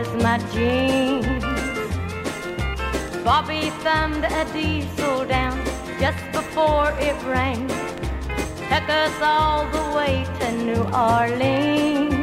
was my jeans. Bobby thumbed a diesel down just before it rained, took us all the way to New Orleans.